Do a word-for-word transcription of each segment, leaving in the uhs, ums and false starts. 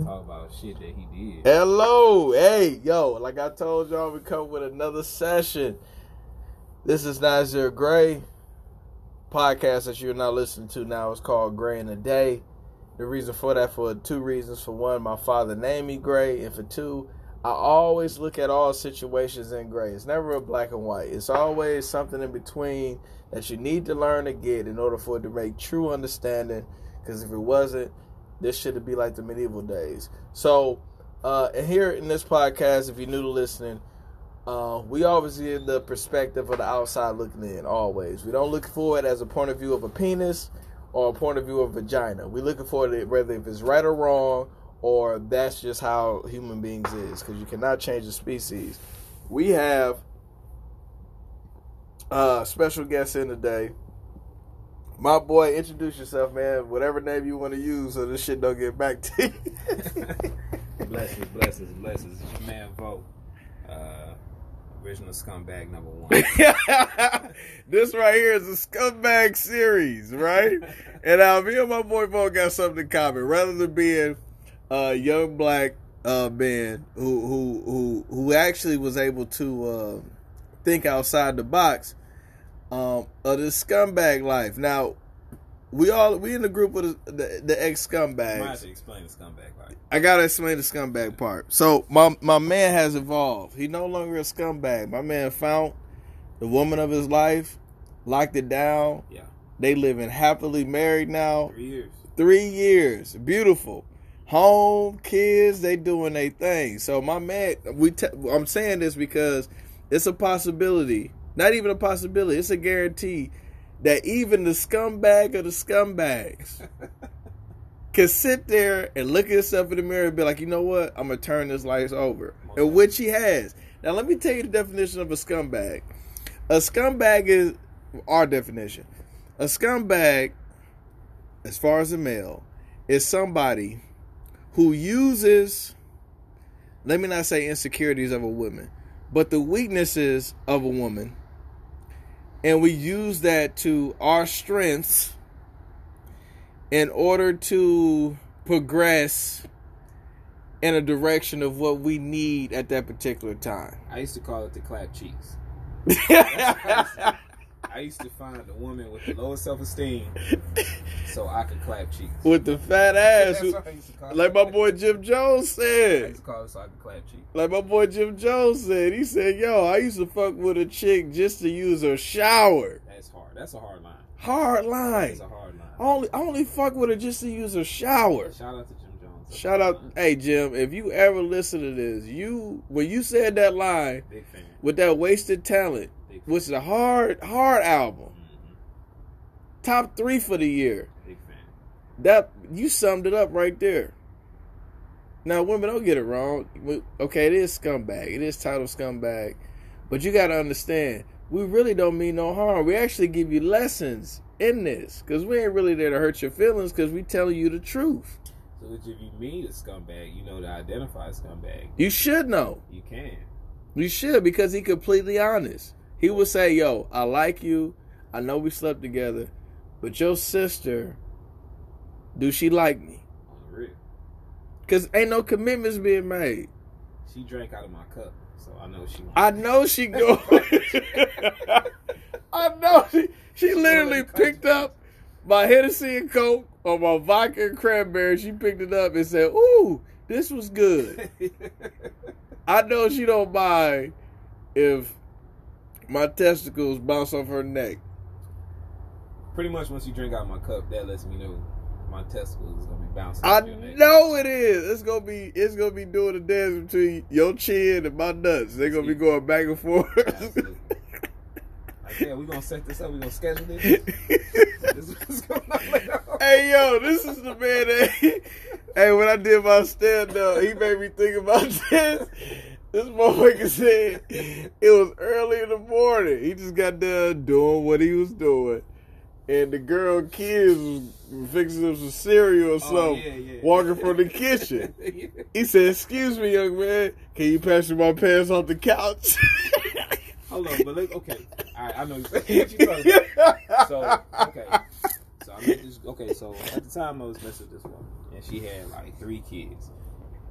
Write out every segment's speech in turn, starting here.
talk about shit that he did. Hello. Hey, yo, like I told y'all, we come with another session. This is Nasir Gray. Podcast that you're not listening to now is called Gray in a Day. The reason for that, for two reasons. For one, my father named me Gray. And for two, I always look at all situations in gray. It's never a black and white. It's always something in between that you need to learn to get in order for it to make true understanding. Because if it wasn't, this should be like the medieval days. So, uh, and here in this podcast, if you're new to listening, uh, we always get the perspective of the outside looking in, always. We don't look for it as a point of view of a penis or a point of view of vagina. We're looking for it whether if it's right or wrong, or that's just how human beings is, because you cannot change the species. We have uh, special guests in today. My boy, introduce yourself, man. Whatever name you want to use, so this shit don't get back to you. Blessings, blessings, blessings. It's your man, Vote. Uh, original scumbag number one. This right here is a scumbag series, right? And uh, me and my boy Vote got something in common. Rather than being a young black uh, man who who who who actually was able to uh, think outside the box um, of this scumbag life. Now, we all we in the group of the, the, the ex scumbags. You might have to explain the scumbag life. I gotta explain the scumbag part. So my my man has evolved. He's no longer a scumbag. My man found the woman of his life, locked it down. Yeah. They living happily married now. Three years. Three years. Beautiful. Home, kids, they doing their thing. So my man, we t- I'm saying this because it's a possibility. Not even a possibility. It's a guarantee that even the scumbag of the scumbags can sit there and look at himself in the mirror and be like, you know what? I'm going to turn this life over. And which he has. Now, let me tell you the definition of a scumbag. A scumbag is our definition. A scumbag, as far as a male, is somebody who uses, let me not say insecurities of a woman, but the weaknesses of a woman, and we use that to our strengths in order to progress in a direction of what we need at that particular time. I used to call it the clap cheeks. I used to find a woman with the lowest self-esteem so I could clap cheeks. With the fat ass. That's what I used to call Like it. my boy Jim Jones I said. used to call it so I could clap cheeks. Like my boy Jim Jones said. He said, yo, I used to fuck with a chick just to use her shower. That's hard. That's a hard line. Hard line. That's a hard line. I only, I only fuck with her just to use her shower. Shout out to Jim Jones. That's Shout out. Hey, Jim, if you ever listen to this, you when you said that line Big fan. with that Wasted Talent, Big fan. which is a hard, hard album, Mm-hmm. top three for the year, Big fan. that you summed it up right there. Now, women, don't get it wrong. We- Okay, it is scumbag. It is titled scumbag. But you got to understand, we really don't mean no harm. We actually give you lessons in this. Because we ain't really there to hurt your feelings because we telling you the truth. So if you meet a scumbag, you know to identify a scumbag. You should know. You can. You should, because he completely honest. He would say, yo, I like you. I know we slept together. But your sister, do she like me? On the real. Because ain't no commitments being made. She drank out of my cup, so I know she. I know she go. I know she. She literally picked up my Hennessy and Coke or my vodka and cranberry. She picked it up and said, "Ooh, this was good." I know she don't mind if my testicles bounce off her neck. Pretty much, once you drink out of my cup, that lets me know my testicles is gonna be bouncing. I off your neck. know it is. It's gonna be. It's gonna be doing a dance between your chin and my nuts. They're gonna be going back and forth. Absolutely. Like, yeah, we gonna set this up. We gonna schedule this. This is what's going on later on. Hey, yo, this is the man that. Hey, when I did my stand up, he made me think about this. This motherfucker said it was early in the morning. He just got done doing what he was doing. And the girl kids was fixing him some cereal or something, Oh, yeah, yeah. walking from the kitchen. Yeah. He said, "Excuse me, young man, can you pass me my pants off the couch?" Hold on, but look, okay. All right, I know what you're talking about. So, okay. So I met this. Okay, so at the time I was messing with this woman, and she had like three kids,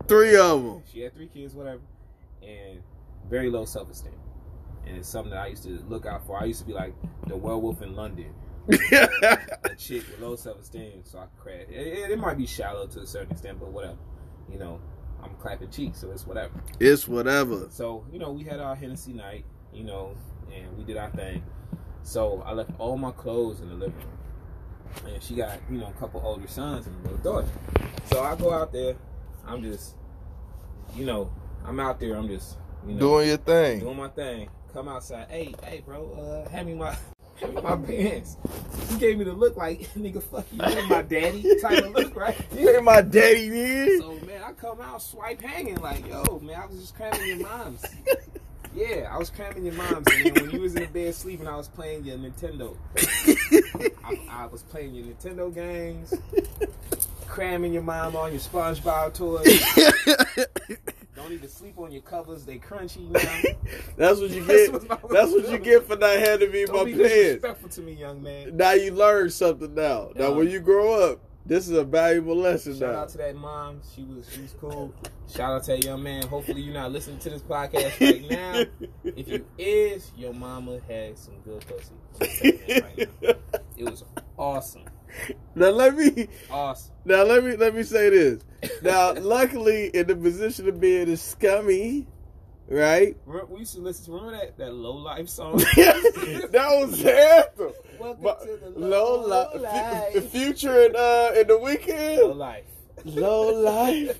Three of them. She had three kids, whatever, and very low self esteem. And it's something that I used to look out for. I used to be like the werewolf in London. A chick with low self esteem, so I could crash. It, it, it might be shallow to a certain extent, but whatever. You know, I'm clapping cheeks, so it's whatever. It's whatever. So, you know, we had our Hennessy night, you know, and we did our thing. So I left all my clothes in the living room. And she got, you know, a couple older sons and a little daughter. So I go out there, I'm just, you know, I'm out there, I'm just, you know, doing your thing. Doing my thing. Come outside, hey, hey, bro, uh, hand me my, hand me my pants. He gave me the look like, nigga, fuck you, you ain't my daddy type of look, right? You ain't my daddy, man. So, man, I come out swipe hanging like, yo, man, I was just cramming your moms. Yeah, I was cramming your moms. And then when you was in the bed sleeping, I was playing your Nintendo. I, I was playing your Nintendo games, cramming your mom on your SpongeBob toys. Don't even sleep on your covers; they crunchy now. That's what you get. That's what you get for not handing me Don't my be pants. disrespectful to me, young man. Now you learn something now. Now Um, when you grow up, this is a valuable lesson Shout now. out to that mom. She was she was cool. Shout out to that young man. Hopefully you're not listening to this podcast right now. If you is, your mama had some good pussy. I'm saying that right now. It was awesome. Now let me Awesome. now let me let me say this. Now, luckily, in the position of being a scummy, right? Remember, we used to listen to remember that, that Low Life song? That was the anthem. Welcome But to the low, Low li- Life. the future in uh in the weekend. Low Life. Low life.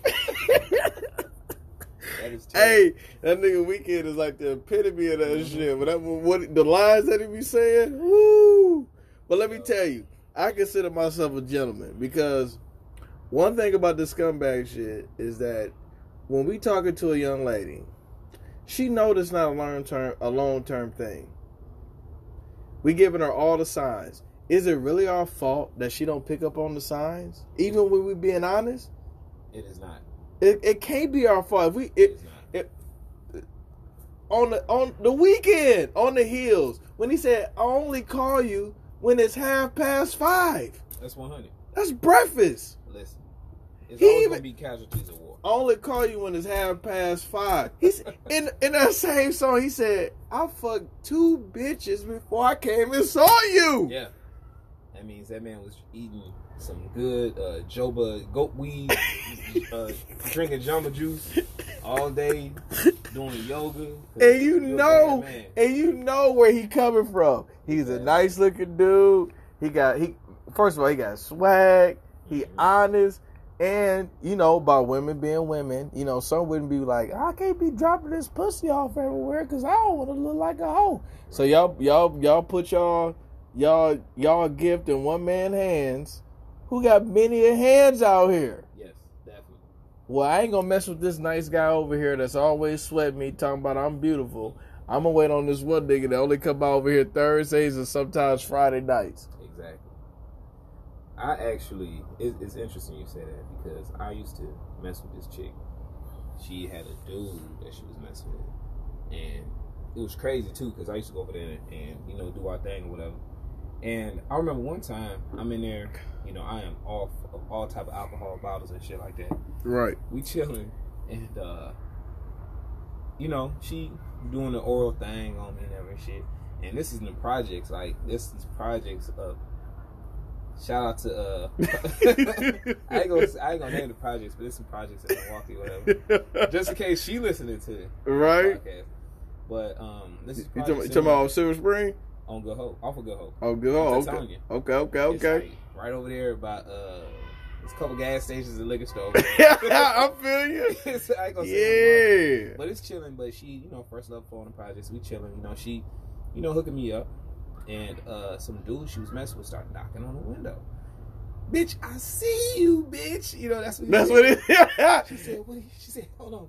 That is terrible. Hey, that nigga Weekend is like the epitome of that Mm-hmm. shit. But that, what the lines that he be saying, woo. But let me tell you, I consider myself a gentleman because one thing about this scumbag shit is that when we talking to a young lady, she knows it's not a long term a long term thing. We giving her all the signs. Is it really our fault that she don't pick up on the signs, even when we being honest? It is not. It, it can't be our fault. If we It it, is not. it on the on the weekend on the hills when he said I only call you when it's half past five. That's one hundred. That's breakfast. Listen. It's He always even- going to be casualties of war. I only call you when it's half past five. He's in in that same song. He said I fucked two bitches before I came and saw you. Yeah. That means that man was eating some good uh, Joba goat weed, uh, drinking Jamba Juice all day, doing yoga. And you You're a know, bad man. and you know where he coming from. He's a nice looking dude. He got he. First of all, he got swag. He Mhm. honest, and you know about women being women. You know, some wouldn't be like, I can't be dropping this pussy off everywhere because I don't want to look like a hoe. So y'all, y'all, y'all put y'all, y'all, y'all gift in one man hands. Who got many hands out here? Yes, definitely. Well, I ain't gonna mess with this nice guy over here that's always sweating me, talking about I'm beautiful. I'm gonna wait on this one nigga that only come out over here Thursdays and sometimes Friday nights. Exactly. I actually, it, it's interesting you say that because I used to mess with this chick. She had a dude that she was messing with, and it was crazy too because I used to go over there and, and you know do our thing or whatever. And I remember one time I'm in there, you know, I am off of all type of alcohol bottles and shit like that. Right. We chilling, and uh, you know, she doing the oral thing on me and every shit. And this is in the projects, like this is projects of. Shout out to uh, I ain't gonna I ain't gonna name the projects, but there's some projects in Milwaukee, whatever. Just in case she listening to it, Right. podcast. But um, this is You talking, you projects talking in- about Silver Spring? on Good Hope, off of Good Hope. Oh, good. Oh, I'm okay. telling you. Okay, okay, It's okay. like right over there about uh, there's a couple gas stations and liquor store. I feel you. It's- I ain't gonna say no more. Yeah. But it's chilling. But she, you know, first love for on the projects. We chilling. You know, she, you know, hooking me up, and uh, some dude she was messing with started knocking on the window. Bitch, I see you, bitch. You know, that's what. He That's said. what it She is. said, "What?" She said, "Hold on."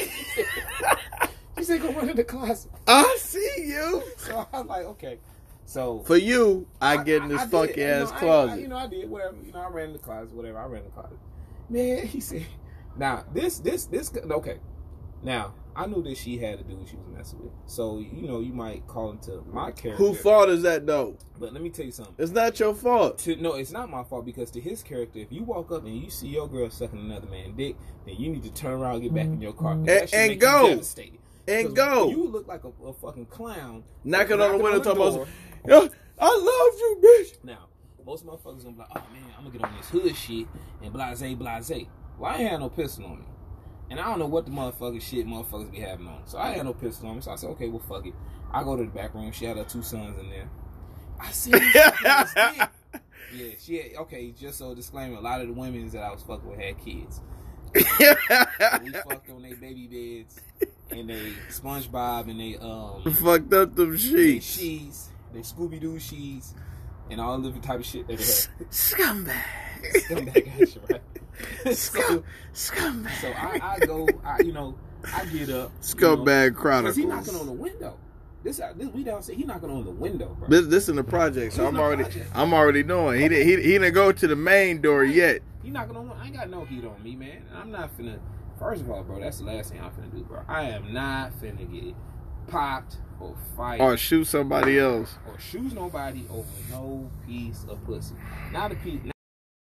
She said, "Go run in the closet." I see you. So I was like, "Okay." So For you, I, get in this I did. funky You know, ass I- closet. I, you know, I did whatever. You know, I ran in the closet, whatever. I ran in the closet. Man, he said, "Now this, this, this. Okay, Now, I knew that she had a dude she was messing with. So, you know, you might call into my character. Whose fault is that, though? But let me tell you something. It's not your fault. To, no, it's not my fault, because to his character, if you walk up and you see your girl sucking another man's dick, then you need to turn around and get back in your car. And, that and make go. You devastated. And go. You look like a, a fucking clown. Knocking on the window, talking door. about, I love you, bitch. Now, most motherfuckers gonna be like, oh man, I'm gonna get on this hood shit and blase, blase. Well, I ain't had no pistol on me. And I don't know what the motherfucking shit motherfuckers be having on. So I had no pistol on me. So I said, okay, well, fuck it. I go to the back room. She had her two sons in there. I see this dick. Yeah, she had, okay, just so disclaimer, a lot of the women that I was fucking with had kids. We fucked on their baby beds and they SpongeBob and they um fucked up them sheets. They sheets, they Scooby-Doo sheets, and all different type of shit that they had. Scumbag. Scumbag action, right? Scum, so, scumbag. So I, I go, I, you know, I get up. Scumbag you know, Chronicles. Because he knocking on the window. This, this we downstairs. He knocking on the window, bro. This, this in the project, so This I'm in the already, project. I'm already knowing. He didn't, he, he didn't go to the main door yet. He knocking on. I ain't got no heat on me, man. I'm not finna. First of all, bro, that's the last thing I'm finna do, bro. I am not finna get popped or fight Or shoot somebody else. or shoot nobody over no piece of pussy. Not a piece. Not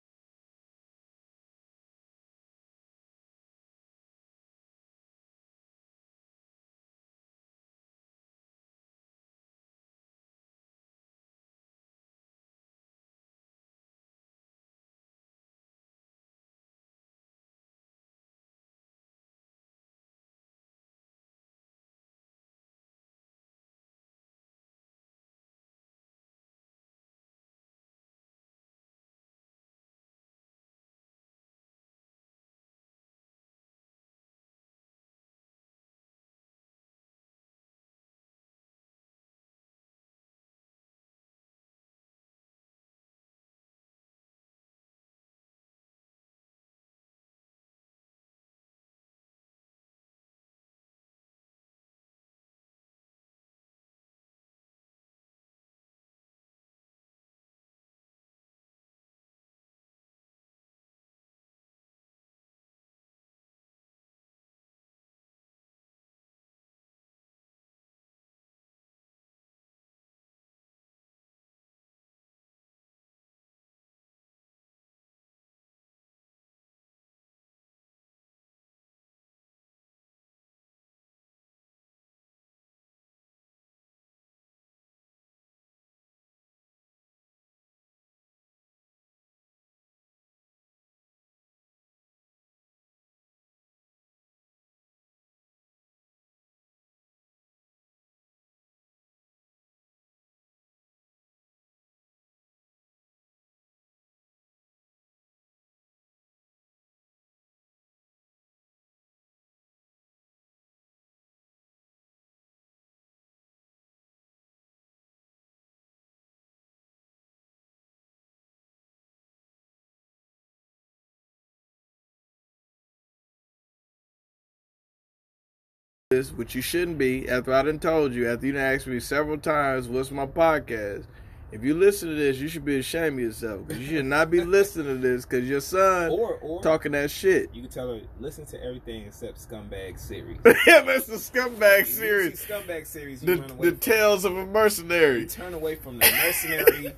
This, which you shouldn't be, after I done told you, after you done asked me several times, what's my podcast? If you listen to this, you should be ashamed of yourself. Because you should not be listening to this because your son or, or talking that shit. you can tell her, listen to everything except Scumbag series. Yeah, that's the Scumbag If you series. see Scumbag series. You The, run away the from Tales of a Mercenary. You turn away from the mercenary,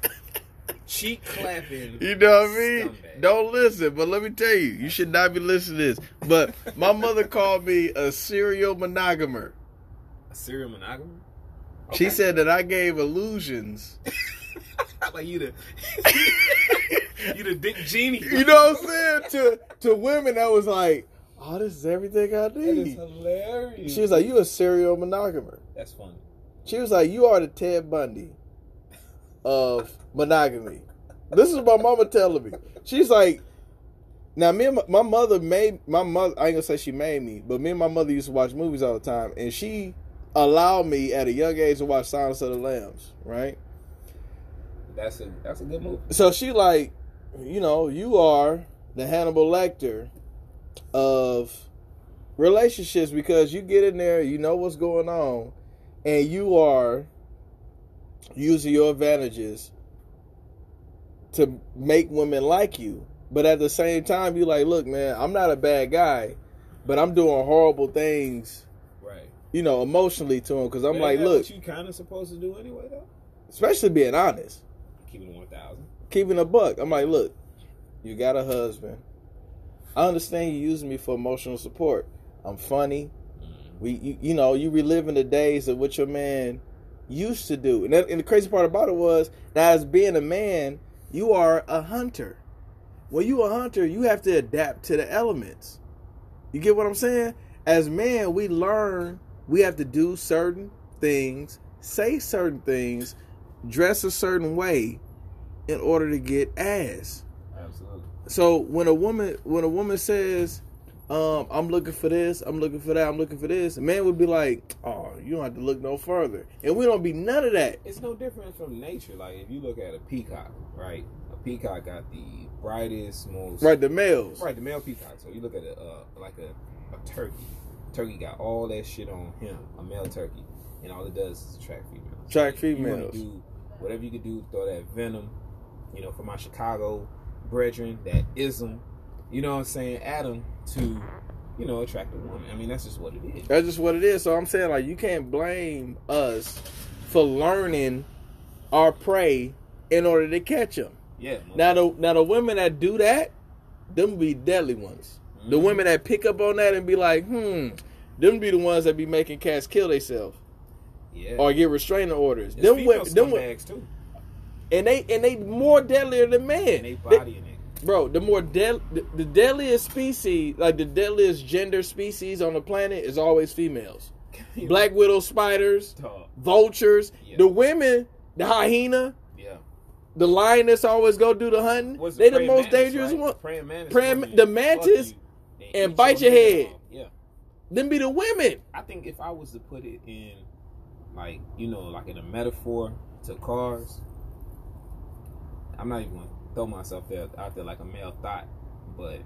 cheek clapping. You know what I mean? Scumbag. Don't listen, but let me tell you, you should not be listening to this. But my mother called me a serial monogamer. A serial monogamous? She said that I gave illusions. Like you the you the dick genie. You know what I'm saying? To to women that was like, oh, this is everything I That is need. hilarious. She was like, you a serial monogamer. That's funny. She was like, you are the Ted Bundy of monogamy. This is my mama telling me. She's like, now me and my, my mother made, my mother, I ain't gonna say she made me, but me and my mother used to watch movies all the time, and she allowed me at a young age to watch Silence of the Lambs, right? That's a that's a good movie. So she like, you know, you are the Hannibal Lecter of relationships because you get in there, you know what's going on, and you are using your advantages to make women like you. But at the same time, you're like, look, man, I'm not a bad guy, but I'm doing horrible things, right? You know, emotionally to him because I'm but like, look, what you kind of supposed to do anyway, though. Especially being honest, keeping it one thousand, keeping a buck. I'm like, look, you got a husband. I understand you using me for emotional support. I'm funny. Mm-hmm. We, you, you know, you reliving the days of what your man used to do, and, that, and the crazy part about it was that as being a man, you are a hunter. When you a hunter, you have to adapt to the elements. You get what I'm saying? As men, we learn we have to do certain things, say certain things, dress a certain way in order to get ass. Absolutely. So when a woman when a woman says, um, I'm looking for this, I'm looking for that, I'm looking for this, a man would be like, oh, you don't have to look no further. And we don't be none of that. It's no different from nature. Like if you look at a peacock, right? A peacock got the brightest, most right, the males. Right, the male peacock. So you look at a uh, like a, a turkey. Turkey got all that shit on him, a male turkey. And all it does is attract females. Attract so females. You do whatever you can do, throw that venom, you know, for my Chicago brethren, that ism, you know what I'm saying, Adam, to, you know, attract a woman. I mean, that's just what it is. That's just what it is. So I'm saying, like, you can't blame us for learning our prey in order to catch them. Yeah. Now the now the women that do that, them be deadly ones. Mm-hmm. The women that pick up on that and be like, hmm, them be the ones that be making cats kill themselves. Yeah. Or get restraining orders. It's them women, them women, too. And they and they more deadlier than men. And they body in it. Bro, the more dead, the, the deadliest species, like the deadliest gender species on the planet, is always females. Black widow spiders, Dog. vultures, Yeah. the women, the hyena, yeah, the lioness always go do the hunting. What's They the the most mantis, dangerous right? one. The praying mantis, Praying- fuck you, the mantis fuck you, and eat bite your head. off. Yeah. Them be the women. I think if I was to put it in, like, you know, like in a metaphor to cars, I'm not even going to throw myself there out there like a male thought, but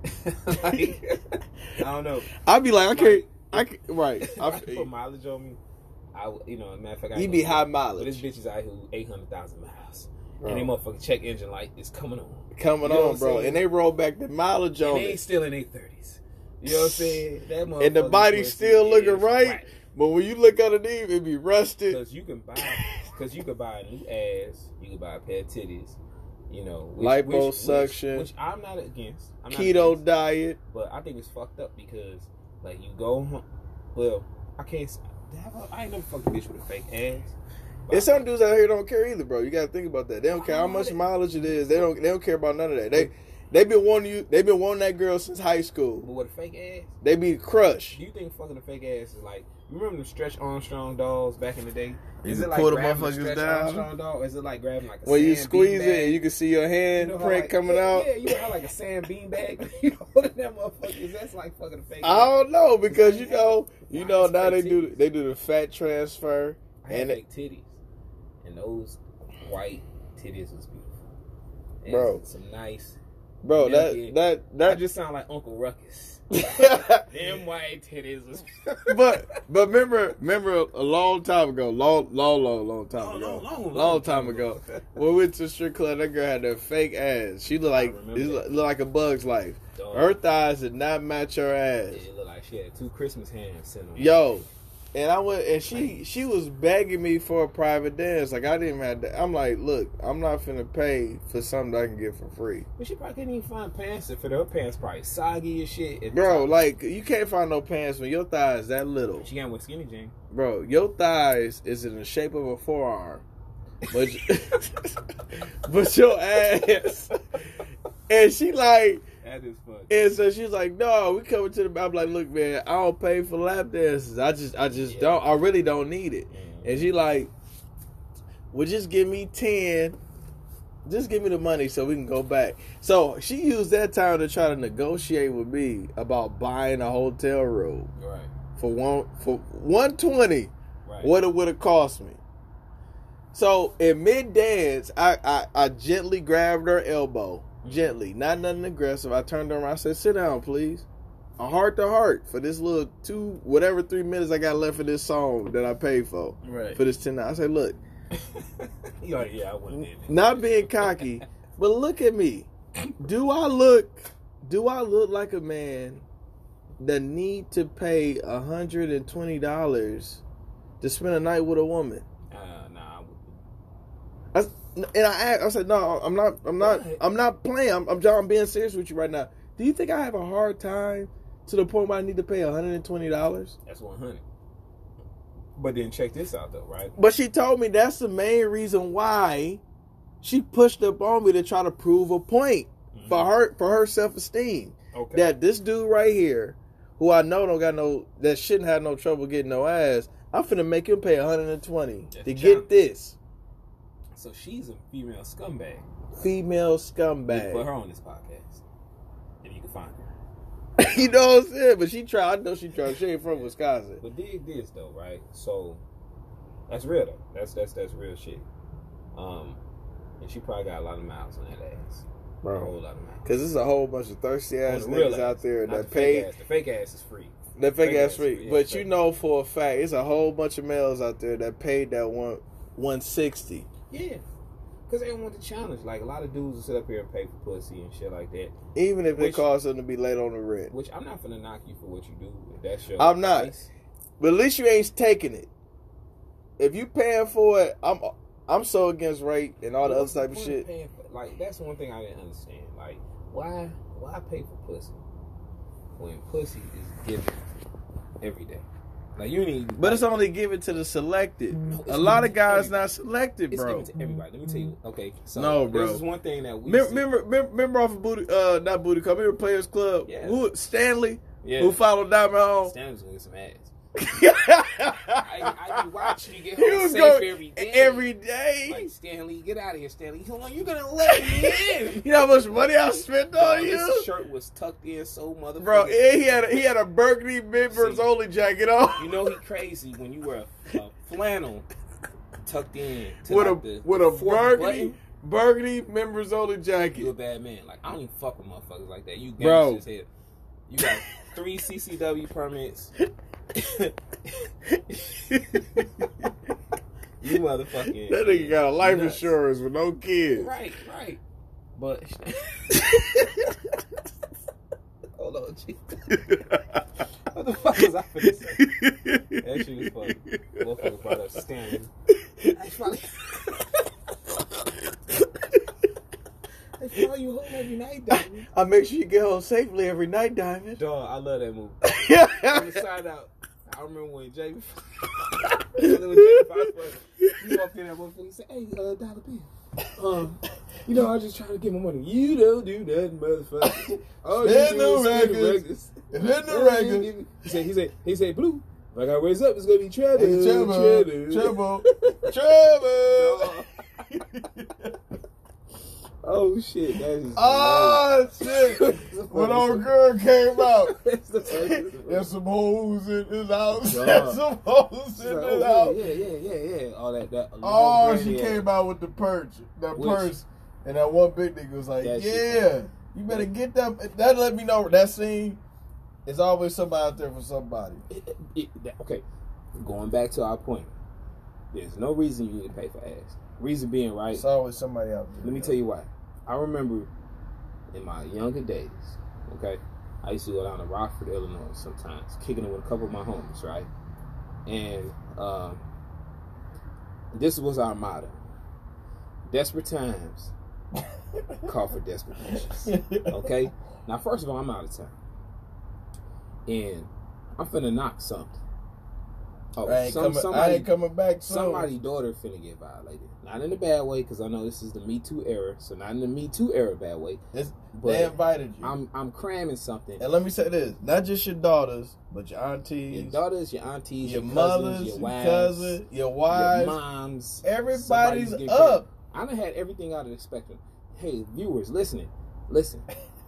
like, I don't know. I'd be like, I Like, can't, I can't, right. If I, I could put mileage on me, I, would- you know, matter of fact, I you ain't be gonna- high But mileage. this bitch is out here eight hundred thousand miles. Bro. And they motherfucking check engine light is coming on. Coming You know what on, I'm bro. saying? And they roll back the mileage And on they ain't it. still in their thirties. You know what I'm saying? That And the motherfucking body pussy still looking is right. whack. But when you look underneath, it be rusted. Because you can buy, because you can buy a new ass, you can buy a pair of titties, you know, which, Liposuction. which, which I'm not against. I'm not Keto against, diet. but I think it's fucked up because, like, you go, home, well, I can't. I ain't never fucked a bitch with a fake ass. And some dudes out here don't care either, bro. You gotta think about that. They don't care how much mileage it is. They don't. They don't care about none of that. They they been wanting you. They been wanting that girl since high school. But with a fake ass, They be crushed. do you think fucking a fake ass is like? You remember them Stretch Armstrong dolls back in the day? You Is can it like pull the grabbing a motherfuckers Stretch down. Armstrong doll, or is it like grabbing like a When you sand squeeze bean it, bag? and you can see your hand You know how, print like, coming yeah, out. Yeah, you know how like a sand bean bag, you holding that motherfucker. That's like fucking a fake. I don't know because you I know, you had- know I had now they fake do titties. they do the fat transfer I had and fake titties, and those white titties was beautiful. And Bro. some nice. bro that milky- that I that just sound like Uncle Ruckus. Them white titties was. but but remember remember a long time ago, long long long long time Long, ago, long, long, long, long time time ago, ago. when we went to the strip club, that girl had that fake ass. She looked like remember it that. looked like a Bug's Life. Dog. Her thighs did not match her ass. It looked like she had two Christmas hands sitting on. Yo, and I went and she she was begging me for a private dance. Like I didn't even have to. I'm like, look, I'm not finna pay for something I can get for free, But she probably couldn't even find pants to fit her. Her pants probably soggy as shit. at the bro. top. Like you can't find no pants when your thighs that little, She got with skinny jean. bro. Your thighs is in the shape of a forearm, but but your ass. And she like. That is funny. And so she's like, no, we coming to the. I'm like, look, man, I don't pay for lap dances. I just, I just Yeah. don't. I really don't need it. Mhm. And she like, well, just give me ten. Just give me the money so we can go back. So she used that time to try to negotiate with me about buying a hotel room Right. for one for one twenty. Right. What it would have cost me. So in mid dance, I, I I gently grabbed her elbow. Gently, not nothing aggressive. I turned around. I said, "Sit down, please." A heart to heart for this little two, whatever three minutes I got left for this song that I paid for. Right. For this ten. I said, "Look, yeah, yeah, I wouldn't. in there. not being cocky, but look at me. Do I look? Do I look like a man the need to pay a hundred and twenty dollars to spend a night with a woman? Uh, nah. I, and I asked, I said, no, I'm not, I'm not, I'm not playing. I'm, I'm, John, I'm being serious with you right now. Do you think I have a hard time to the point where I need to pay a hundred and twenty dollars? That's one hundred. But then check this out though, right? But she told me that's the main reason why she pushed up on me to try to prove a point mm-hmm. for her, for her self esteem. Okay. That this dude right here, who I know don't got no, that shouldn't have no trouble getting no ass, I'm finna make him pay one hundred twenty That's to get this. So she's a female scumbag. Female We scumbag. put her on this podcast, if you can find her. You know what I'm saying? But she tried. I know she tried. She ain't from Wisconsin. But dig this though, right? So that's real though. That's that's that's real shit. Um, and she probably got a lot of miles on that ass, Bro. A whole lot of miles. Because there's a whole bunch of thirsty ass On the real niggas out ass, there not that the fake pay. ass. The fake ass is free. That fake, Fake ass ass free. free, yeah, But fake. you know for a fact, it's a whole bunch of males out there that paid that one one sixty. Yeah. Because they don't want the challenge. Like, a lot of dudes will sit up here and pay for pussy and shit like that. Even if Which- it costs them to be late on the rent. Which, I'm not finna knock you for what you do. If that's your I'm not. price. But at least you ain't taking it. If you paying for it, I'm I'm so against rape and all the other What's type of point shit. paying for- like, that's one thing I didn't understand. Like, why why pay for pussy when pussy is given every day? Like, you need. But it's only given to the selected. No, it's A lot of given to guys everybody. not selected, It's bro. given to everybody. Let me tell you. Okay, so No, bro. this is one thing that we Remember, see. remember, remember, remember off of Booty, uh, not Booty Club, remember Players Club? Yeah. Who, Stanley, Yeah. who followed Diamond home? Stanley's gonna get some ass. I, I, I be watching you get he home was safe going every day. every day. Like, Stanley, get out of here, Stanley. Hold on, you're gonna let me in. You know how much money I spent on His you, shirt was tucked in so motherfucking. bro? And he had a, he had a Burgundy members See. only jacket on. You know he crazy when you wear a, a flannel tucked in to with like a the, with the a fourth burgundy button. burgundy members only You a jacket. bad man. Like, I don't even fuck with motherfuckers like that. You Bro. gangsters here. You got three C C W permits. You motherfucking. That nigga got a life nuts. insurance with no kids. Right, right. But hold on, G. What the fuck was I finna say? That shit was funny. Motherfucker brought up Stanley. That's probably. They follow you home every night, Diamond. I make sure you get home safely every night, Diamond. Dog, I love that movie. On the side out, I remember when Jamie, when Jamie Foxx, he walked in that motherfucker, he said, "Hey, uh, Dollar Bill, um, you know, I was just trying to get my money. You don't do nothing, motherfucker. Oh, Spend you the do is spend the records. records. Spend the records." He said, he said, he said, Blue, if I got raised up, it's gonna be trouble, Hey, trouble, trouble, trouble, trouble. Oh shit, that is. Oh shit! When old girl came out, It's the first- there's some hoes in his house. Dog. There's some hoes She's in like, his oh, house. yeah, yeah, yeah, yeah, yeah. All that, that. Oh, long she granny came out with the purse, that Which- purse, and that one big nigga was like, That shit "Yeah, you better get that." That let me know that scene is always somebody out there for somebody. It, it, it, that- okay, going back to our point, there's no reason you need to pay for ass. Reason being, right? It's always somebody out there. Let me tell you why. I remember in my younger days, okay, I used to go down to Rockford, Illinois sometimes, kicking it with a couple of my homies, right? And um, this was our motto. Desperate times call for desperate measures. Okay? Now, first of all, I'm out of town. And I'm finna knock something. Oh, I ain't, some, coming, somebody, I ain't coming back soon. somebody's daughter finna get violated. Not in a bad way, because I know this is the Me Too era. So not in the Me Too era bad way. It's, But they invited you. I'm I'm cramming something. And let me say this: not just your daughters, but your aunties, Your daughters, your aunties, your, your, mothers, cousins, your your wives, cousins, your wives. your moms. Everybody's Somebody's getting up. I done had everything out of the spectrum. Hey, viewers, listening, listen.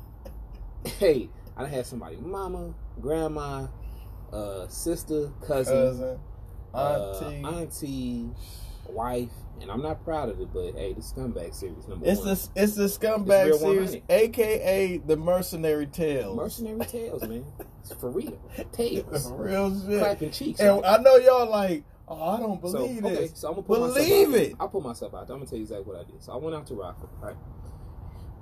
Hey, I done had somebody, mama, grandma, uh, sister, cousin, Cousin, uh, auntie. auntie, wife, and I'm not proud of it, but hey, the Scumbag series number It's one. the it's the It's Scumbag real series, one hundred. aka the Mercenary Tales. Mercenary Tales, man. It's for real. Tales. Real shit. Clapping cheeks. And right? I know y'all like, oh, I don't So, believe okay, this. so I'm gonna put Believe myself out it. there. I'll put myself out there. I'm gonna tell you exactly what I did. So I went out to Rockford, right?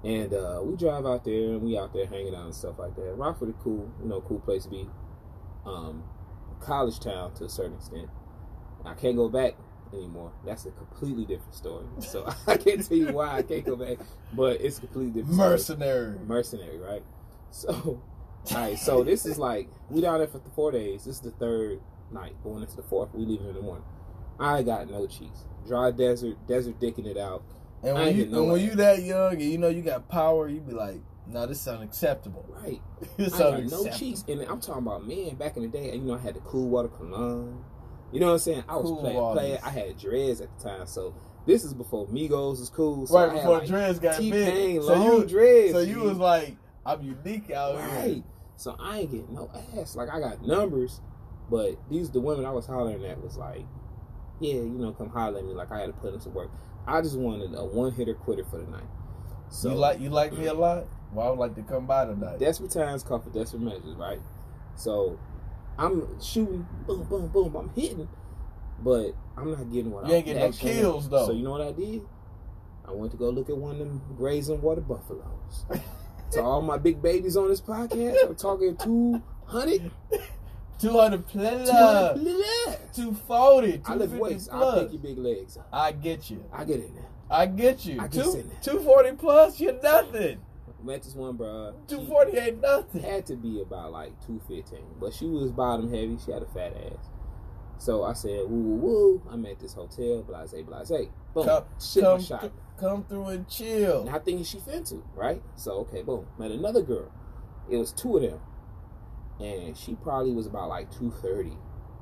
And uh, we drive out there, and we out there hanging out and stuff like that. Rockford is cool, you know, cool place to be. Um, college town to a certain extent. I can't go back anymore. That's a completely different story. So I can't tell you why I can't go back, but it's a completely different Mercenary. story. Mercenary, right? So, all right, so this is like, we down there for four days. This is the third night. Going into the fourth, we leaving in the morning. I got no cheeks. Dry desert, desert dicking it out. And I when ain't you getting no and when ass. you that young and you know you got power, you be like, no, this is unacceptable. Right. This I is got unacceptable. no cheeks. And I'm talking about, man, back in the day, you know, I had the Cool Water Cologne. You know what I'm saying? I was Cool playing, Waters. playing. I had dreads at the time. So this is before Migos was cool. So Right I had, before like, dreads got T-Pain, big. long you, dreads. So you G. was like, I'm unique out Right. here. So I ain't getting no ass. Like, I got numbers, but these the women I was hollering at was like, yeah, you know, come holler at me. Like, I had to put in some work. I just wanted a one hitter quitter for the night. So you like you like me a lot? Well, I would like to come by tonight. desperate times call for desperate measures, right? So I'm shooting, boom, boom, boom. I'm hitting, but I'm not getting what You I ain't getting no actually kills, want. though. So you know what I did? I went to go look at one of them grazing water buffaloes. To all my big babies on this podcast, I'm talking two hundred. two hundred plus. two hundred. two forty. I lift weights. I plus. pick your big legs. I get you. I get in there. I get you. I get Two, in there. two forty plus, you're nothing. Met this one, bro. two forty ain't nothing. Had to be about like two fifteen, but she was bottom heavy. She had a fat ass. So I said, woo, woo, woo. I'm at this hotel, blase, blase. Boom. Come, Shit come, my shot. th- come through and chill. And I think she fit to, right? So, okay, boom. Met another girl. It was two of them. And she probably was about like two thirty.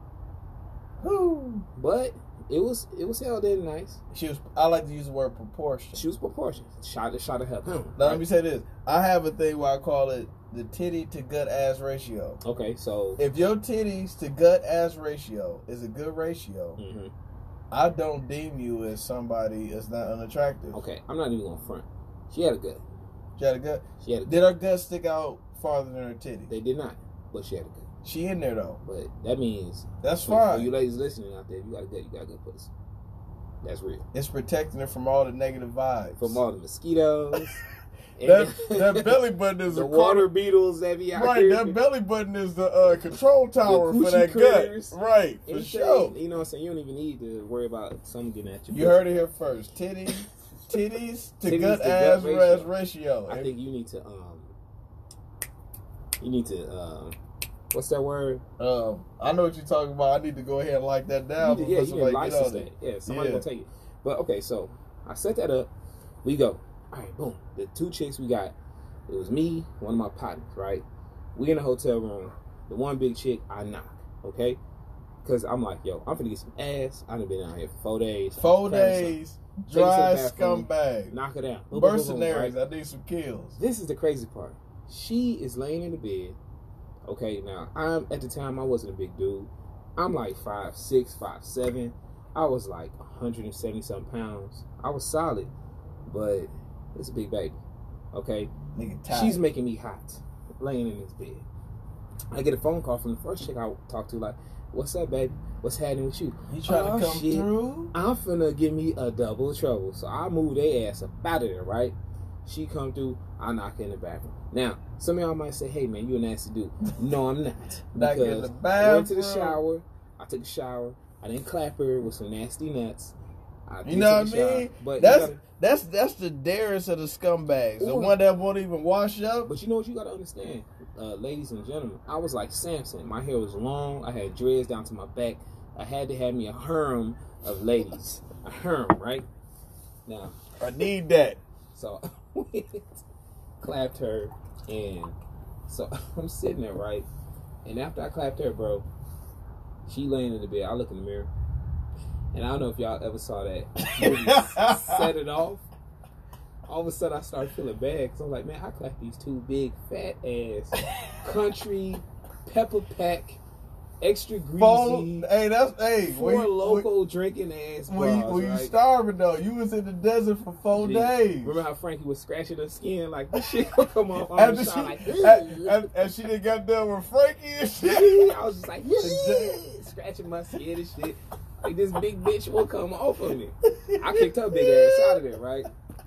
Woo. But it was it was held in nice. She was. I like to use the word proportion. She was proportioned. Shot a shot of hell. Now Right? let me say this. I have a thing where I call it the titty to gut ass ratio. Okay, so If your titties to gut ass ratio is a good ratio, mhm. I don't deem you as somebody that's not unattractive. Okay, I'm not even gonna front. She had a gut. She had a gut. She had a gut. Did her gut stick out farther than her titties? They did not, but she had a gut. She in there though. But that means That's for, fine. for you ladies listening out there, if you got a gut, you got a good pussy. That's real. It's protecting her from all the negative vibes. From all the mosquitoes. and that, that belly button is the a water corner. beetles that be out Right, here. that belly button is the uh, control tower The for that coochie critters. gut. Right, for Anything, sure. You know what I'm saying? You don't even need to worry about something getting at you. You heard it here first. Titties, titties to Titties gut to ass gut ratio. ratio. ratio. I think you need to um you need to um what's that word? Um, I know what you're talking about. I need to go ahead and like that down. You need to- yeah, before you need to somebody get license on that. it. Yeah, somebody Yeah. gonna take it. But okay, so I set that up. We go. All right, boom. The two chicks we got. It was me, one of my partners, right? We in the hotel room. The one big chick, I knock, okay? Because I'm like, yo, I'm finna get some ass. I done been out here for four days. Four Grab some- days, Take it to dry the bathroom, scumbag. Knock her down. Boom, boom, boom, boom, Mercenaries, right? I need some kills. This is the crazy part. She is laying in the bed. Okay, now I'm at the time I wasn't a big dude. I'm like five six, five seven. I was like one hundred seventy something pounds. I was solid, but it's a big baby. Okay, Nigga tired. she's making me hot, laying in this bed. I get a phone call from the first chick I talked to, like, "What's up, baby? What's happening with you?" You trying Oh, to come shit. through? I'm finna give me a double trouble. So I move their ass up out of there, right? She come through, I knock her in the bathroom. Now, some of y'all might say, hey man, you a nasty dude. No, I'm not. Knock her in Because the I went to the bathroom. shower, I took a shower, I didn't clap her with some nasty nuts. I You did know take what a I shower, mean? But That's you gotta, that's that's the darest of the scumbags. The Or- one that won't even wash up. but you know what you gotta understand, uh, ladies and gentlemen, I was like Samson. My hair was long, I had dreads down to my back. I had to have me a harem of ladies. A harem, right? Now, I need that. so I clapped her, and so I'm sitting there, right? And after I clapped her, bro, she laying in the bed. I look in the mirror, and I don't know if y'all ever saw that movie, Set It Off. All of a sudden, I started feeling bad because I'm like, man, I clapped these two big fat ass country pepper pack, extra greasy, Four, hey, that's hey. four when you- local drinking ass When, you, bras, when you right? starving though, you was in the desert for four Shit. days. Remember how Frankie was scratching her skin like this shit gonna come off on the After shot she, like and, and, and she done got done with Frankie and shit. I was just like scratching my skin and shit. Like this big bitch will come off of me. I kicked her big ass out of there, right?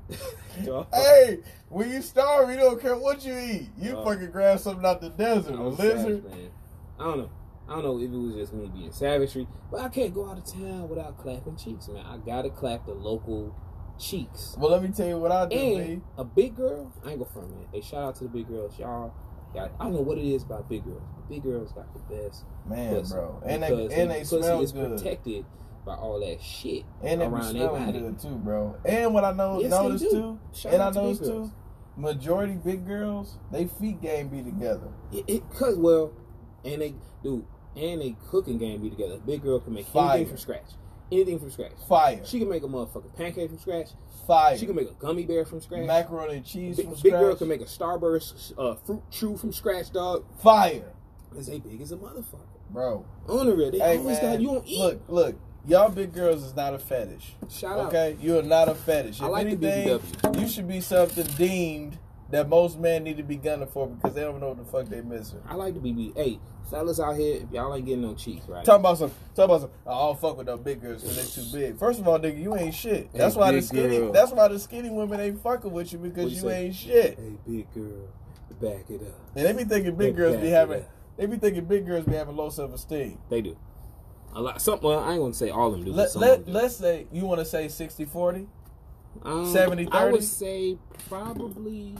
Hey, when you starve, you don't care what you eat. You uh, fucking grab something out the desert. A lizard. Savage, man. I don't know. I don't know if it was just me being savagery, but I can't go out of town without clapping cheeks, man. I gotta clap the local cheeks. Well, let me tell you what I do, and man. A big girl, I ain't go front, man. Hey, shout out to the big girls, y'all. Got, I don't know what it is about big girls. The big girls got the best, man, bro. And they and they smell is good. Protected by all that shit and they be around smelling good too, bro. And what I know, yes, noticed too, shout and I to noticed too, majority big girls, they feet game be together. It, it cause well, and they do. And a cooking game be together. Big girl can make Fire. anything from scratch. Anything from scratch. Fire. She can make a motherfucking pancake from scratch. Fire. She can make a gummy bear from scratch. Macaroni and cheese big, from big scratch. Big girl can make a Starburst uh, fruit chew from scratch, dog. Fire. Cause they big as a motherfucker. Bro. On the real, they hey, always man, got you on eat. Look, look. Y'all big girls is not a fetish. Shout okay? out. Okay? You are not a fetish. I if like anything, the B B W. You should be something deemed that most men need to be gunning for because they don't know what the fuck they missing. I like the B B. Hey, fellas out here, if y'all ain't getting no cheeks, right? Talk about some. Talk about some. Oh, I don't fuck with no big girls because they too big. First of all, nigga, you ain't shit. That's hey, why the skinny. Girl. That's why the skinny women ain't fucking with you because you, you ain't shit. Hey, big girl, back it up. And they be thinking big they girls be having. Up. They be thinking big girls be having low self esteem. They do. A lot. Some. Well, I ain't gonna say all of them do. Let, let, let's say you want to say sixty forty, um, seventy thirty. I would say probably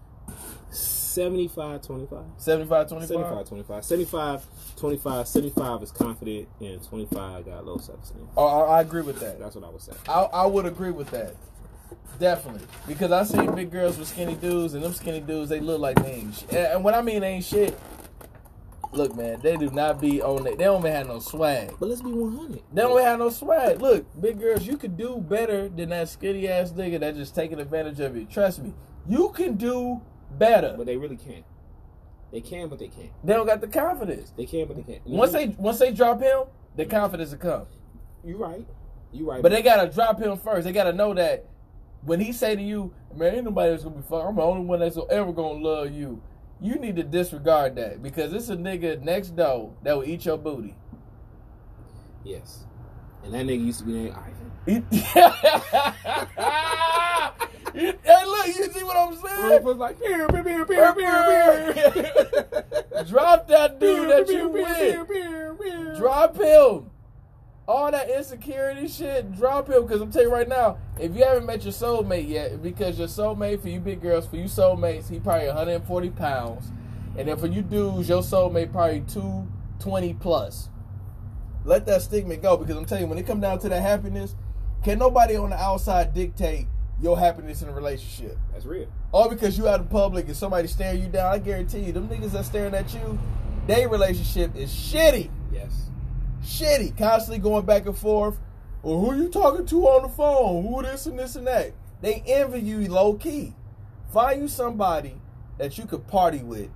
seventy-five twenty-five. seventy-five twenty-five? seventy-five twenty-five. seventy-five twenty-five. seventy-five is confident, and twenty-five got low self-esteem. Oh, I, I agree with that. That's what I would say. I, I would agree with that. Definitely. Because I see big girls with skinny dudes, and them skinny dudes, they look like they ain't shit. And when I mean they ain't shit, look, man, they do not be on it. They don't even have no swag. But let's be one hundred. They don't even have no swag. Look, big girls, you could do better than that skinny-ass nigga that just taking advantage of you. Trust me. You can do better. But they really can't. They can, but they can't. They don't got the confidence. They can, but they can't. Once they once they drop him, the confidence will come. You right. You right. But they gotta drop him first. They gotta know that when he say to you, man, ain't nobody that's gonna be fucking. I'm the only one that's ever gonna love you. You need to disregard that because it's a nigga next door that will eat your booty. Yes. And that nigga used to be named Ivan. Hey, look, you see what I'm saying? Was like, pew, pew, pew, pew, pew, pew. Drop that dude that you with. Drop him. All that insecurity shit, drop him. Because I'm telling you right now, if you haven't met your soulmate yet, because your soulmate, for you big girls, for you soulmates, he probably one hundred forty pounds. And then for you dudes, your soulmate probably two twenty plus. Let that stigma go. Because I'm telling you, when it comes down to that happiness, can nobody on the outside dictate your happiness in a relationship? That's real. All because you out in public and somebody staring you down, I guarantee you, them niggas that staring at you, their relationship is shitty. Yes. Shitty. Constantly going back and forth. Well, who you talking to on the phone? Who this and this and that? They envy you low key. Find you somebody that you could party with.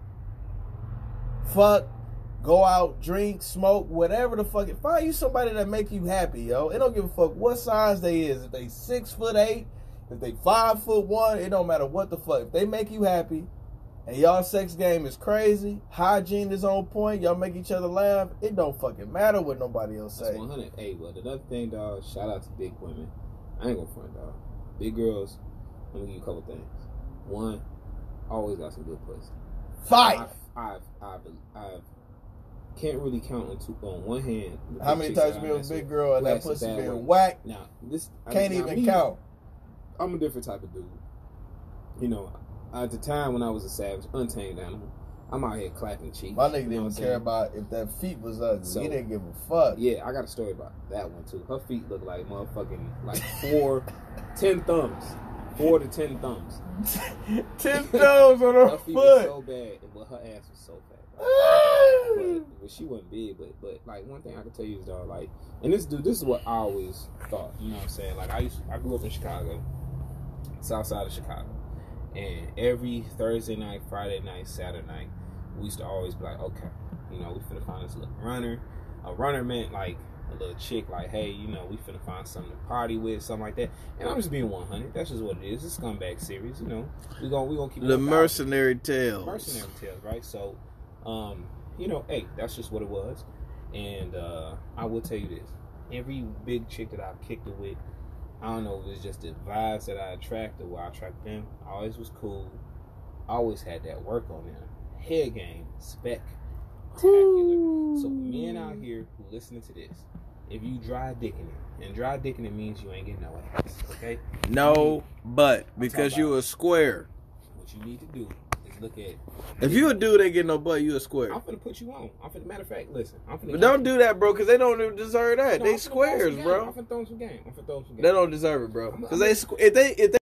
Fuck. Go out, drink, smoke, whatever the fuck. Find you somebody that make you happy, yo. It don't give a fuck what size they is. If they six foot eight, if they five foot one, it don't matter what the fuck. If they make you happy, and y'all sex game is crazy, hygiene is on point, y'all make each other laugh, it don't fucking matter what nobody else say. That's one hundred. Hey, well, another thing, dog, shout out to big women. I ain't gonna front, dog. Big girls, let me give you a couple things. One, always got some good pussy. Five. I've, I've, I've, I've can't really count on two, on one hand. How many times you been with a big girl and that pussy been whack? Now, this can't I, even me, count. I'm a different type of dude. You know, at the time when I was a savage, untamed animal, I'm out here clapping cheeks. My nigga you know didn't care about if that feet was ugly. So, he didn't give a fuck. Yeah, I got a story about that one too. Her feet look like motherfucking like four, ten thumbs. Four to ten thumbs. ten thumbs on her, her feet foot. Was so bad, but her ass was so fat. But, but she wasn't big, but but like one thing I can tell you is though, like, and this dude, this is what I always thought. You know what I'm saying? Like I used, to, I grew up in Chicago, south side of Chicago, and every Thursday night, Friday night, Saturday night, we used to always be like, okay, you know, we finna find this little runner. A runner meant like a little chick, like, hey, you know, we finna find something to party with, something like that. And I'm just being one hundred. That's just what it is. It's a scumbag series, you know. We gonna we gonna keep the mercenary tales. Mercenary tales, right? So. Um, you know, hey, that's just what it was. And uh, I will tell you this. Every big chick that I've kicked it with, I don't know if it's just the vibes that I attract or where I attract them. I always was cool. I always had that work on them. Head game, spectacular. So men out here who listening to this, if you dry dicking it, and dry dicking it means you ain't getting no ass, okay? No, but because you a square. What you need to do is look at. If you a dude that get no butt, you a square. I'm finna put you on. I'm finna, matter of fact, listen. I'm finna But don't do that, bro, because they don't even deserve that. No, they I'm squares, bro. I'm finna throw them some game. I'm finna throw them some game. They don't deserve it, bro. Because they, squ- if they, if they.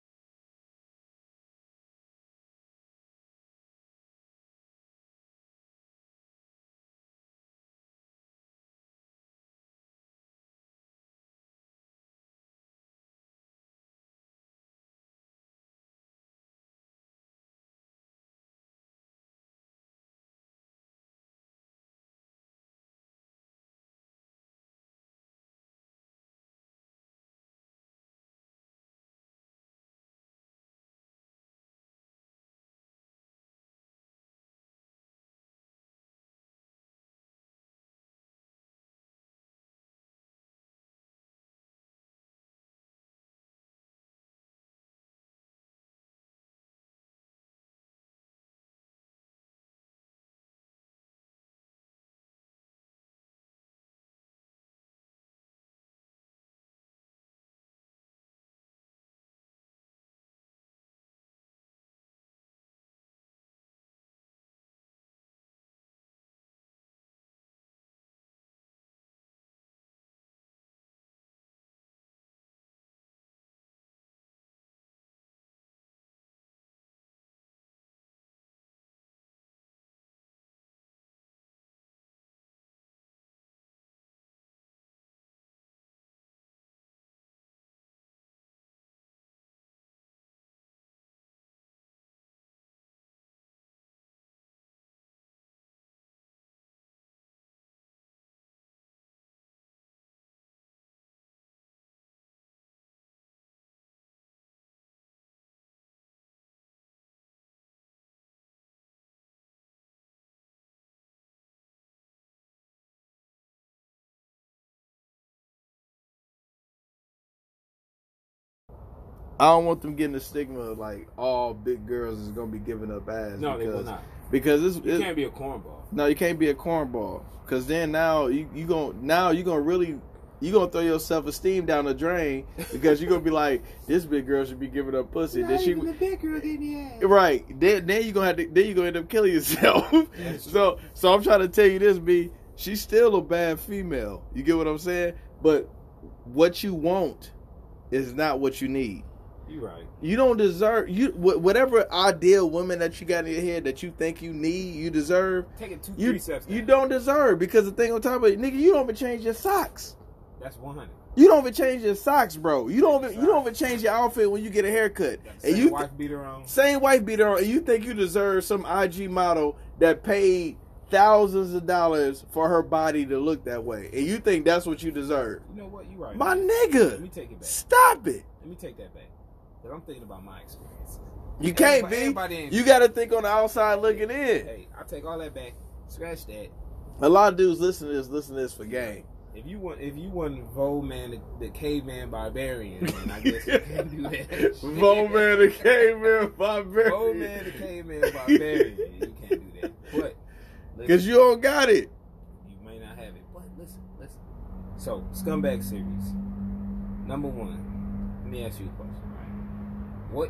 I don't want them getting the stigma of like all big girls is gonna be giving up ass. No, because, they will not. Because it's, you it's, can't be a cornball. No, you can't be a cornball. Cause then now you you gonna now you gonna really you gonna throw your self esteem down the drain because you're gonna be like, this big girl should be giving up pussy. Not then she even the big girl getting ass. Right. Then then you gonna have to then you gonna end up killing yourself. so so I'm trying to tell you this, B. She's still a bad female. You get what I'm saying? But what you want is not what you need. You right. You don't deserve you whatever ideal woman that you got in your head that you think you need, you deserve. Take it two, you, three steps. You don't deserve because the thing on top of it, nigga, you don't even change your socks. That's one hundred. You don't even change your socks, bro. You don't even, you don't even change your outfit when you get a haircut. Same and you wife beater on. Same wife beater on, and you think you deserve some I G model that paid thousands of dollars for her body to look that way, and you think that's what you deserve. You know what? You right. My nigga. Let me take it back. Stop it. Let me take that back. Because I'm thinking about my experience. You can't everybody, be. You got to think on the outside looking in. Hey, I take all that back. Scratch that. A lot of dudes listen to this, listen to this for game. If you want, if you want Vo-Man, the, the caveman barbarian, then I guess you can do that. Vo-Man, the caveman barbarian. Vo-Man, the caveman barbarian. You can't do that. But because you don't got it. You may not have it. But listen, listen. So, Scumbag series. Number one. Let me ask you a question. Right? What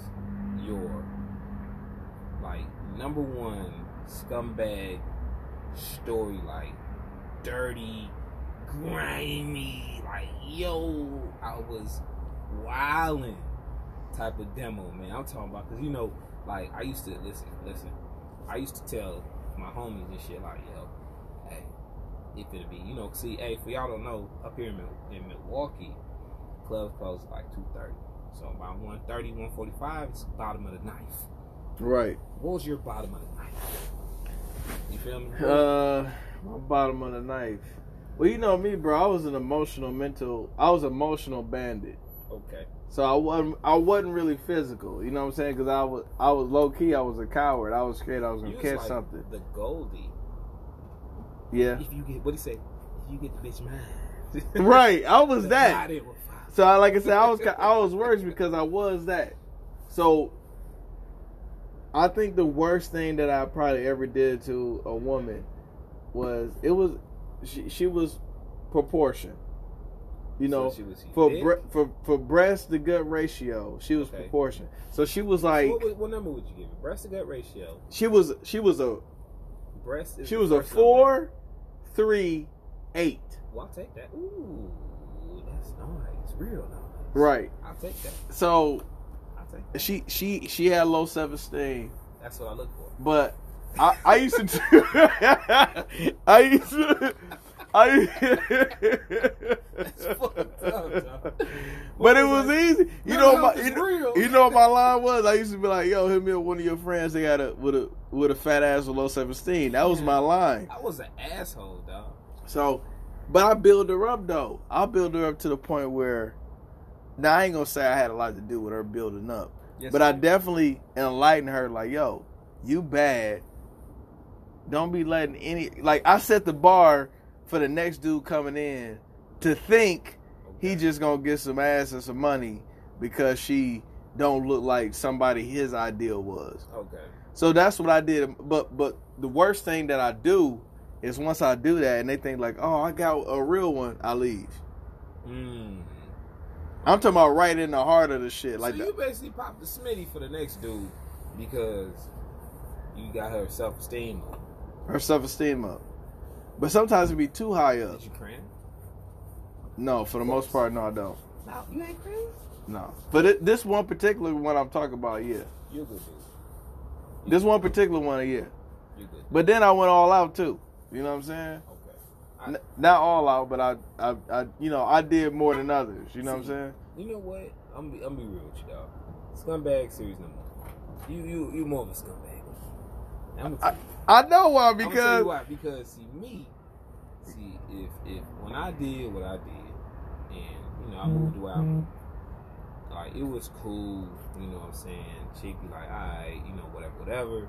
is your like number one scumbag story? Like dirty, grimy, like yo, I was wildin' type of demo, man. I'm talking about because you know, like I used to listen, listen. I used to tell my homies and shit like, yo, hey, if it'll be, you know, see, hey, for y'all don't know, up here in, in Milwaukee, clubs close at like two thirty. So about one thirty, one forty-five, it's bottom of the knife. Right. What was your bottom of the knife? You feel me? Uh, my bottom of the knife. Well, you know me, bro. I was an emotional, mental. I was an emotional bandit. Okay. So I wasn't. I wasn't really physical. You know what I'm saying? Because I was. I was low key. I was a coward. I was scared I was gonna you catch was like something. The Goldie. Yeah. If you get what he say, if you get the bitch mine. Right. I was the that. So, I, like I said, I was I was worse because I was that. So, I think the worst thing that I probably ever did to a woman was it was she she was proportion. You know, so she was for big? bre- for for breast to gut ratio, she was Okay. proportion. So she was like, what, what, what number would you give it? Breast to gut ratio. she was she was a Breast. Is she the was a first four, number. three, eight. Well, I'll take that. Ooh, that's nice. Real nice. Right. I'll take that. So I'll take that. she she she had low self esteem, That's what I look for. but I I used to do, I used to. I, That's fucked up, dog. but it was easy. You Mental know my health is you, real. you know what my line was? I used to be like, yo, hit me up one of your friends. They got a with a with a fat ass with low self esteem. That was my line. I was an asshole, dog. So, but I build her up though. I'll build her up to the point where now I ain't gonna say I had a lot to do with her building up. Yes, but I sir. definitely enlightened her like, yo, you bad. Don't be letting any like I set the bar for the next dude coming in to think Okay. he just gonna get some ass and some money because she don't look like somebody his ideal was. Okay. So that's what I did. But but the worst thing that I do is once I do that and they think like, oh, I got a real one, I leave. Mm. I'm talking about right in the heart of the shit. Like so you basically popped the Smitty for the next dude because you got her self esteem up. her self esteem up. But sometimes it be too high up. Did you cram? No, for the most part, no, I don't. No, you ain't cram. No. But it, this one particular one I'm talking about, yeah. You're a good dude. This one particular one, yeah. You're good. But then I went all out too. You know what I'm saying? Okay. I, N- not all out, but I, I, I, you know, I did more than others. You know what I'm See, saying? You know what? I'm be, I'm be real with you, dog. Scumbag series number one. You you you more of a scumbag. I'm gonna tell I, you. I know why I'm gonna tell because you why. Because see me, see if if when I did what I did, and you know I moved where I moved, like it was cool. You know what I'm saying? Chick be like, all right, you know whatever, whatever.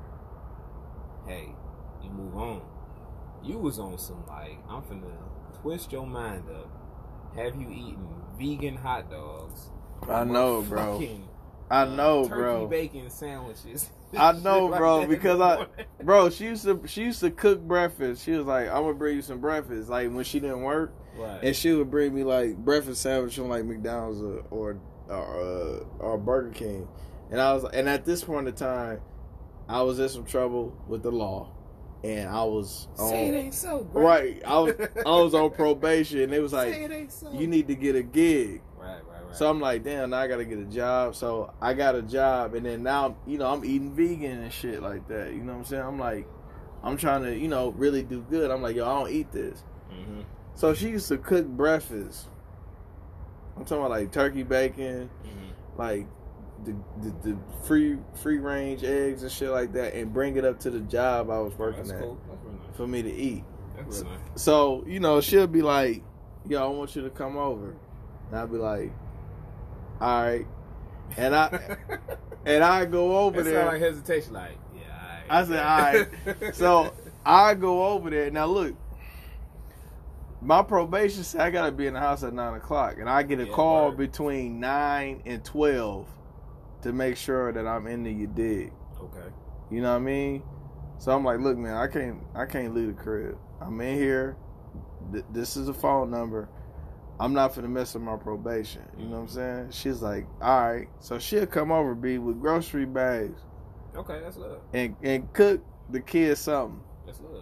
Hey, you move on. You was on some like I'm finna twist your mind up. Have you eaten vegan hot dogs? I know, bro. Fucking, I uh, know, turkey bro. bacon sandwiches. I know, Shit like bro, that in because the I, morning. bro, she used to she used to cook breakfast. She was like, I'm gonna bring you some breakfast. Like when she didn't work, Right. and she would bring me like breakfast sandwich from like McDonald's or or or, uh, or Burger King. And I was, and at this point in time, I was in some trouble with the law, and I was on, Say it ain't so, bro. right. I was I was on probation. And it was Say like, it ain't so. you need to get a gig. Right, right, right. So I'm like, damn, now I gotta get a job. So I got a job, and then now, you know, I'm eating vegan and shit like that. You know what I'm saying? I'm like, I'm trying to, you know, really do good. I'm like, yo, I don't eat this. Mm-hmm. So she used to cook breakfast. I'm talking about like turkey bacon, Mm-hmm. like the, the the free free range eggs and shit like that, and bring it up to the job I was working That's at cool. That's real nice. for me to eat. That's real nice. So, you know, she'll be like, yo, I want you to come over. And I'll be like, all right. And I and I go over It there. sound like hesitation, like, yeah, all right. I said, all right. So I go over there. Now look, my probation said I gotta be in the house at nine o'clock, and I get a Yeah, call word. between nine and twelve to make sure that I'm in the you dig. Okay. You know what I mean? So I'm like, look, man, I can't, I can't leave the crib. I'm in here. Th- this is a phone number. I'm not finna mess with my probation. You know what I'm saying? She's like, all right. So she'll come over, B, with grocery bags Okay, that's love. and and cook the kids something. That's love.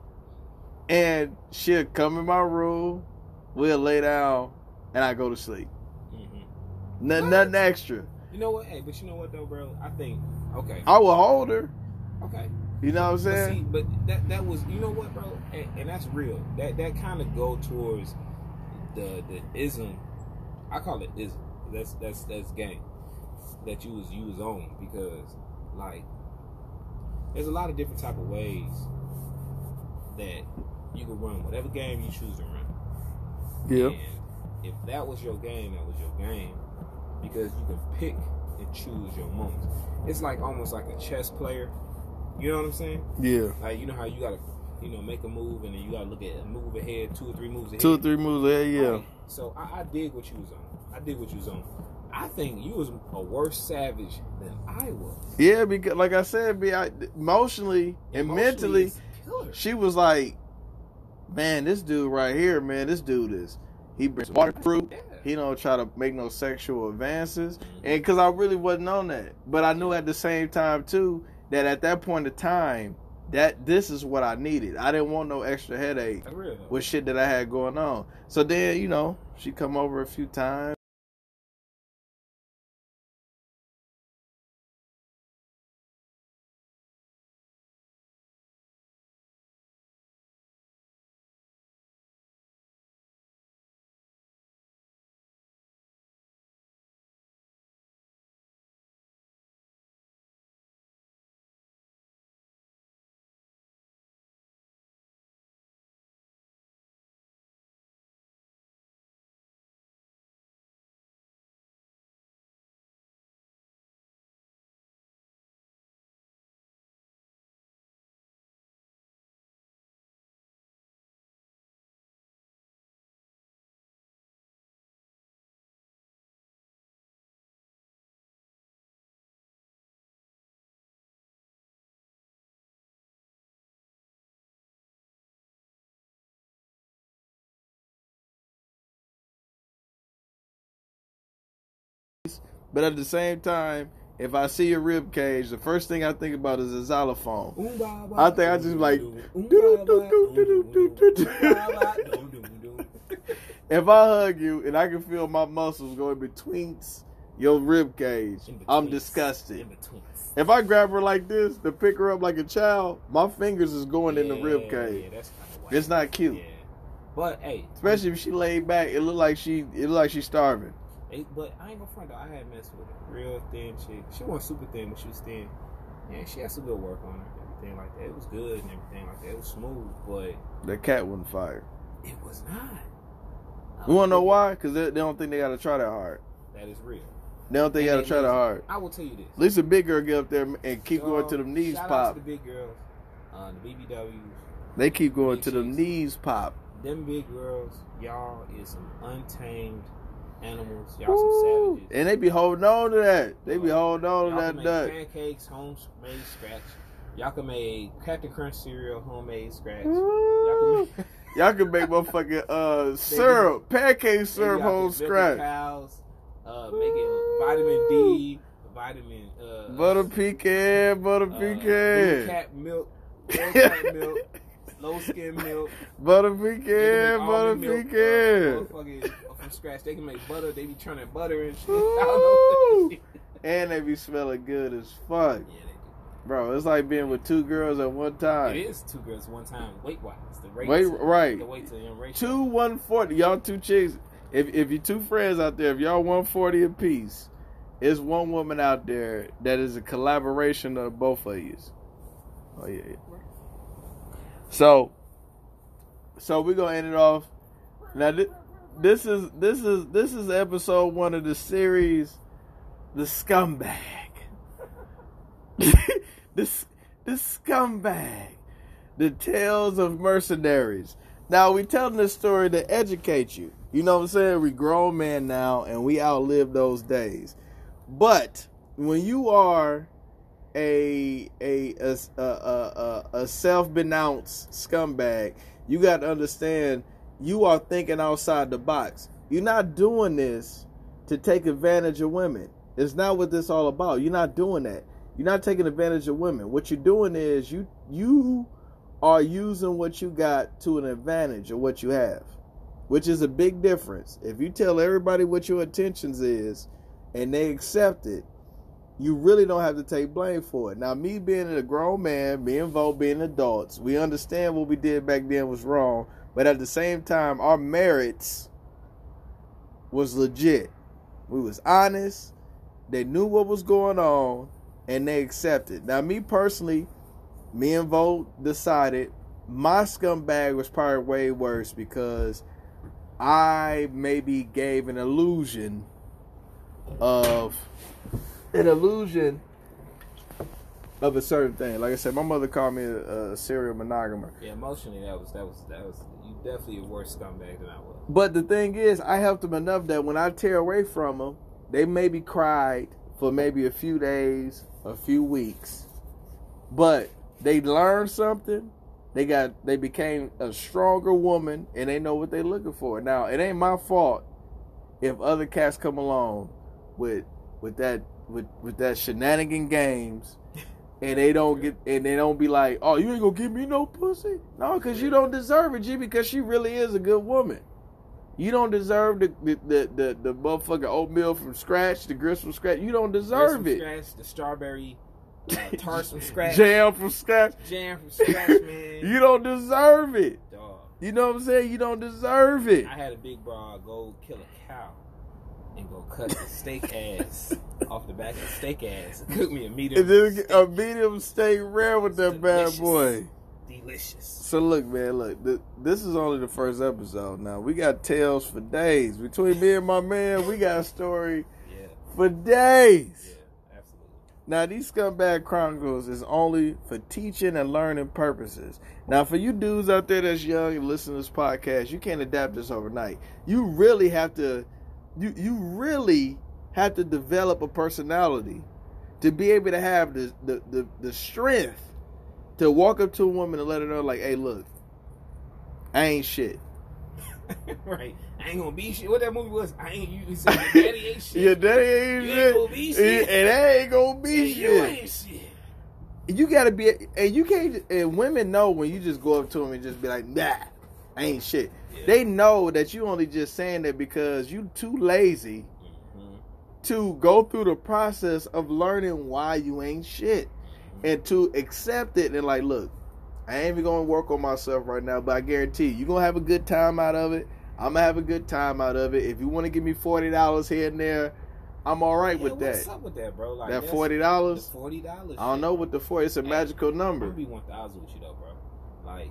And she'll come in my room. We'll lay down, and I go to sleep. Mm-hmm. N- What? nothing extra. You know what? Hey, but you know what though, bro? I think okay. I will hold her. Okay. You know what I'm But saying? see, but that that was you know what, bro, and, and that's real. That that kind of go towards the the ism. I call it ism. That's that's that's game that you was you was on because like there's a lot of different type of ways that you can run whatever game you choose to run. Yeah. And if that was your game, that was your game because you can pick and choose your moments. It's like almost like a chess player. You know what I'm saying? Yeah. Like, you know how you gotta, you know, make a move and then you gotta look at a move ahead, two or three moves ahead. Two or three moves ahead, yeah. Right. So I, I dig what you was on. I dig what you was on. I think you was a worse savage than I was. Yeah, because like I said, be I, emotionally and Emotionally, mentally, she was like, man, this dude right here, man, this dude is, he brings waterproof. Yeah. He don't try to make no sexual advances. Mm-hmm. And because I really wasn't on that. But I knew at the same time, too, that at that point in time, that this is what I needed. I didn't want no extra headache with shit that I had going on. So then, you know, she come over a few times. But at the same time, if I see a rib cage, the first thing I think about is a xylophone. I think I just like. If I hug you and I can feel my muscles going between your rib cage, I'm disgusted. If I grab her like this to pick her up like a child, my fingers is going yeah, in the rib cage. Yeah, that's kind of wild. It's not cute. Yeah. But hey, especially if she laid back, it look like she it look like she's starving. But I ain't gonna front though. I had messed with a real thin chick. She wasn't super thin, but she was thin. Yeah, she had some good work on her, everything like that. It was good and everything like that. It was smooth, but the cat wasn't fired. It was not. You wanna know why? Because they, they don't think they gotta try that hard. That is real. They don't think they gotta try that hard. I will tell you this. At least a big girl get up there and keep so, going to them knees shout pop. Out to the big girls, uh, the B B Ws. They keep going to them knees pop. Them big girls, y'all is some untamed animals. Y'all Ooh. Some savages. And they be holding on to that. They be holding on to that can duck. Make pancakes, homemade scratch. Y'all can make Captain Crunch cereal, homemade scratch. Y'all can make, y'all can make motherfucking uh, syrup, pancake syrup, home scratch. Cows, uh, making vitamin D, vitamin uh, butter pecan, butter uh, pecan, cat milk, cat milk. Low skim milk, butter pecan, butter milk, pecan. Uh, from scratch, they can make butter. They be churning butter and shit. I don't know. And they be smelling good as fuck. Yeah, they do. Bro, it's like being with two girls at one time. It is two girls at one time. Weight wise, the rate. Weight, right. The weight to the ratio. Two one forty. Y'all two chicks. If if you two friends out there, if y'all one forty apiece, it's one woman out there that is a collaboration of both of you. Oh yeah. yeah. So, so we're gonna end it off. Now, th- this is this is this is episode one of the series, the scumbag. this the scumbag, the tales of mercenaries. Now we telling this story to educate you. You know what I'm saying? We grown men now, and we outlive those days. But when you are A a a a, a, a self-denounced scumbag, you got to understand you are thinking outside the box. You're not doing this to take advantage of women. It's not what this all about. You're not doing that. You're not taking advantage of women. What you're doing is you you are using what you got to an advantage of what you have, which is a big difference. If you tell everybody what your intentions is and they accept it, you really don't have to take blame for it. Now, me being a grown man, me and Vo being adults, we understand what we did back then was wrong, but at the same time, our merits was legit. We was honest. They knew what was going on, and they accepted. Now, me personally, me and Vo decided my scumbag was probably way worse because I maybe gave an illusion of... an illusion of a certain thing. Like I said, my mother called me a, a serial monogamer. Yeah, emotionally, that was that was that was you definitely a worse scumbag than I was. But the thing is, I helped them enough that when I tear away from them, they maybe cried for maybe a few days, a few weeks, but they learned something. They got they became a stronger woman, and they know what they're looking for. Now, it ain't my fault if other cats come along with with that with with that shenanigan games, and they don't get and they don't be like, oh, you ain't gonna give me no pussy? No, because you don't deserve it, G. Because she really is a good woman. You don't deserve the the the, the, the motherfucking oatmeal from scratch, the grits from scratch. You don't deserve Grits it. from scratch, the strawberry uh, tarts from scratch, Jam from scratch. jam from scratch, man. You don't deserve it. Dog. You know what I'm saying? You don't deserve it. I had a big bra go kill a cow and go cut the steak ass off the back of the steak ass and cook me a medium. And then steak. a medium steak rare with that Delicious. bad boy. Delicious. So look, man, look. Th- this is only the first episode. Now we got tales for days between me and my man. We got a story Yeah. for days. Yeah, absolutely. Now these Scumbag Chronicles is only for teaching and learning purposes. Now for you dudes out there that's young and listen to this podcast, you can't adapt this overnight. You really have to. You you really have to develop a personality to be able to have the the, the, the strength to walk up to a woman and let her know, like, hey, look, I ain't shit. Right. I ain't gonna be shit. What that movie was? I ain't you said your daddy ain't shit. Your daddy ain't You shit. ain't gonna be shit. And I ain't gonna be And shit. you ain't shit. You gotta be, and you can't, and women know when you just go up to them and just be like, nah, I ain't shit. Yeah. They know that you only just saying that because you too lazy Mm-hmm. to go through the process of learning why you ain't shit. And to accept it and like, look, I ain't even gonna work on myself right now, but I guarantee you, you're gonna have a good time out of it. I'm gonna have a good time out of it. If you want to give me forty dollars here and there, I'm all right Yeah, with what's that. up with that, bro? Like That that's- forty dollars, the forty dollars. I don't know what the forty. It's a Hey, magical I'm number. gonna be one thousand with you though, bro. Like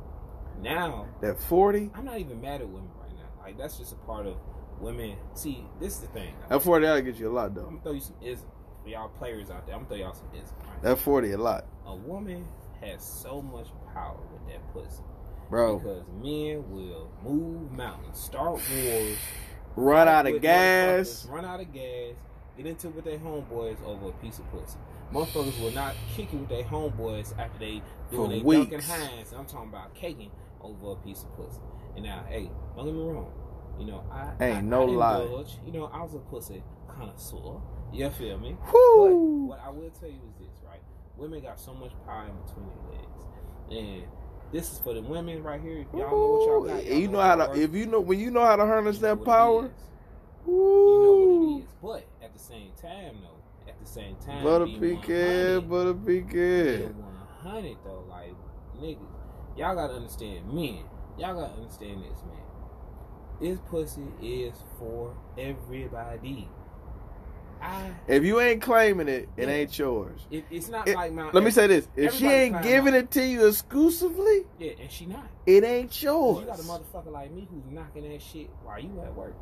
now, That forty, I'm not even mad at women right now. Like that's just a part of women. See, this is the thing. that forty dollars get you a lot I'm though. gonna throw you some ism for y'all players out there. I'm gonna throw y'all some ism. Right? That forty a lot, A woman has so much power with that pussy. bro. Because men will move mountains, start wars, Run fight out of with gas. motherfuckers, run out of gas, get into it with their homeboys over a piece of pussy. Motherfuckers will not kick it with their homeboys after they For doing their weeks. Duncan Hines. I'm talking about caking over a piece of pussy. And now, hey, don't get me wrong. You know, I Ain't I, no I lie. indulge. You know, I was a pussy connoisseur. You feel me? Whoo. But what I will tell you is this, right? Women got so much power in between their legs, and this is for the women right here. If y'all know what y'all got, y'all you know how what to. y'all If you know when you know how to harness you know that what it power. is. You know what it is. But at the same time, though, at the same time, Butter be pecan, butter pecan. one hundred though, like niggas, y'all gotta understand, men, y'all gotta understand this, man. This pussy is for everybody. I. If you ain't claiming it, it Yeah. ain't yours. It, it's not It- like my. Let me say this: if she everybody ain't climb giving out. it to you exclusively, Yeah, and she not. it ain't yours. You got a motherfucker like me who's knocking that shit while you at work.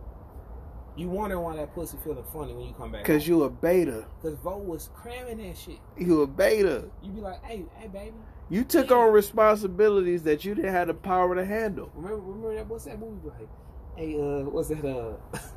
You wonder why that pussy feeling funny when you come back. Cause you a beta. Because Vo was cramming that shit. You a beta. You be like, hey, hey, baby. You took Yeah. on responsibilities that you didn't have the power to handle. Remember, remember that? What's that movie like? Hey, uh, what's that? Uh,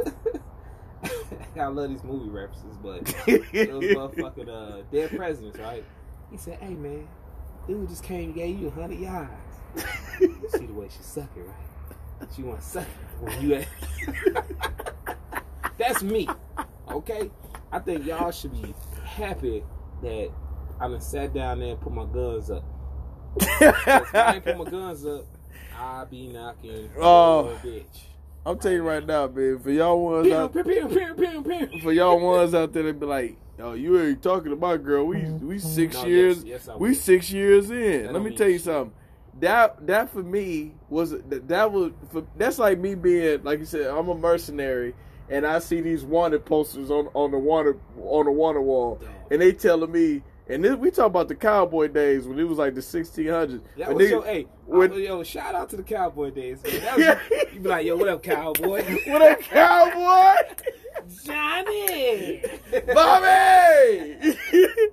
I love these movie references, but those motherfucking uh, dead presidents, right? He said, hey, man, dude just came and gave you a hundred yards. See the way she suck it, right? She want to suck it when you at. That's me, okay? I think y'all should be happy that I done sat down there and put my guns up. If I ain't put my guns up, I'll be knocking Oh. oh. bitch. I'm telling you right now, man. For y'all ones Pew, out, pew, pew, pew, pew, pew. for y'all ones out there that be like, "Yo, you ain't talking to my girl. We we six No, years. yes, yes, I we will. six years in. That Let don't me mean tell you shit. something. That that for me was that, that was for, that's like me being like you said. I'm a mercenary, and I see these wanted posters on on the wanted on the wanted wall, and they telling me. And this, we talk about the cowboy days when it was like the sixteen hundreds. That When was niggas- your, hey, when- I- yo, shout out to the cowboy days, man. That was, you be like, yo, what up, cowboy? What up, cowboy? Johnny! Bobby!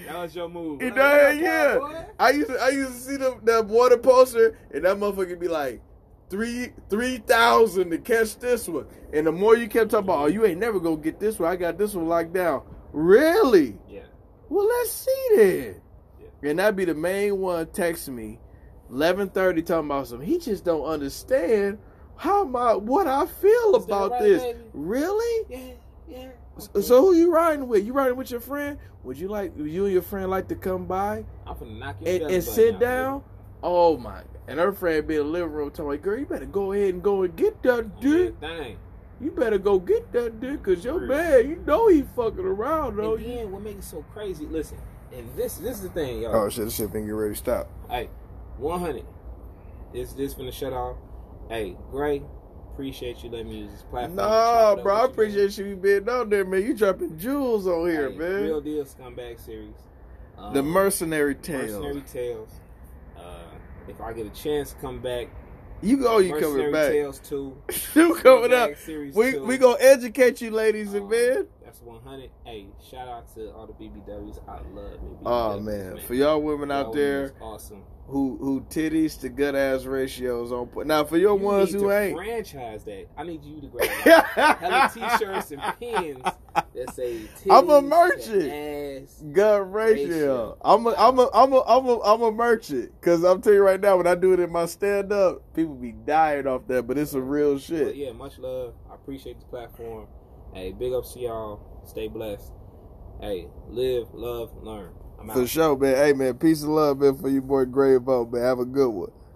That was your move. You Huh? know, What up, yeah. cowboy? I used to, I used to see the, that water poster, and that motherfucker be like, three three thousand to catch this one. And the more you kept talking about, oh, you ain't never gonna get this one. I got this one locked down. Really? Yeah. Well, let's see then. Yeah. And that'd be the main one texting me, eleven thirty, talking about something. He just don't understand how my what I feel Is that about right, this. baby? Really? Yeah, yeah. So, so who you riding with? You riding with your friend? Would you like would you and your friend like to come by I'm finna knock your and, belly and button sit out, down? Oh my! And her friend be in the living room telling me, "Girl, you better go ahead and go and get that dick. baby. Yeah, dang. You better go get that dick, cause your Real. man, you know he fucking around though." And then what makes it so crazy? Listen, and this this is the thing, y'all. Oh shit! This shit been get ready to stop. Hey, one hundred. This this finna shut off. Hey, Gray, appreciate you letting me use this platform. to Nah, chop it up bro, I with you, man. appreciate you being out there, man. You dropping jewels on here, Hey, man. Real Deal Scumbag series. Um, The Mercenary Tales. Mercenary Tales. Uh, if I get a chance to come back, You go, you Mercenary coming back. Tales two. You coming up. Scumbag Series We two. we gonna educate you, ladies and Um, men. That's one hundred. Hey, shout out to all the B B Ws. I love B B Ws. Oh man, for y'all women Y'all out there women is awesome. who who titties to gut ass ratios on point. Now for your You ones need who to ain't, franchise that. I need you to grab hella t-shirts and pins that say titties I'm a to merchant. ass. gut ratio. Ratio. I'm a I'm a I'm a I'm a I'm a merchant. Cause I'm telling you right now, when I do it in my stand up, people be dying off that, but it's some real But shit. yeah, much love. I appreciate the platform. Hey, big ups to y'all. Stay blessed. Hey, live, love, learn. I'm out. For sure, man. Hey man, peace and love, man, for your boy Gray Vote, man. Have a good one.